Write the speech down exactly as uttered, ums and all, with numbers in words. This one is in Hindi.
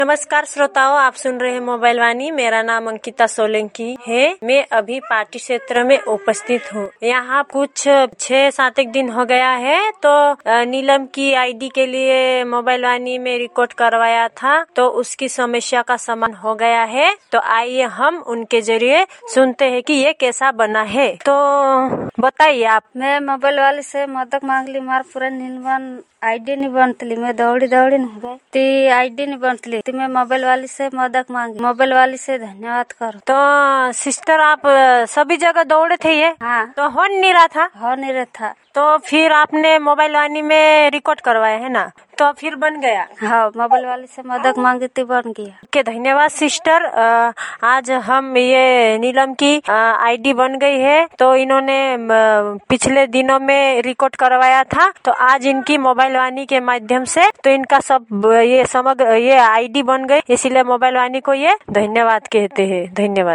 नमस्कार श्रोताओं, आप सुन रहे हैं मोबाइल वाणी। मेरा नाम अंकिता सोलंकी है। मैं अभी पार्टी क्षेत्र में उपस्थित हूँ। यहाँ कुछ छह सात एक दिन हो गया है तो नीलम की आईडी के लिए मोबाइल वाणी में रिकॉर्ड करवाया था, तो उसकी समस्या का समाधान हो गया है। तो आइए हम उनके जरिए सुनते हैं कि ये कैसा बना है। तो बताइए आप। मैं मोबाइल वाले से मदद मांग ली, मार पूरा नीलवन आईडी नहीं बनतली। मैं दौड़ी दौड़ी नहीं गई ती आईडी नहीं बनतली ती मैं मोबाइल वाली से मदद मांगी। मोबाइल वाली से धन्यवाद करो। तो सिस्टर, आप सभी जगह दौड़े थे ये? हाँ। तो हो नहीं रहा था? हो नहीं रहा था। तो फिर आपने मोबाइल वाणी में रिकॉर्ड करवाया है ना, तो फिर बन गया? हाँ, मोबाइल वाले से मदद मांगी थी, बन गया। के धन्यवाद सिस्टर। आज हम ये नीलम की आईडी बन गई है। तो इन्होंने पिछले दिनों में रिकॉर्ड करवाया था, तो आज इनकी मोबाइल वाणी के माध्यम से तो इनका सब ये समग्र ये आईडी बन गई। इसीलिए मोबाइल वाणी को ये धन्यवाद कहते हैं। धन्यवाद।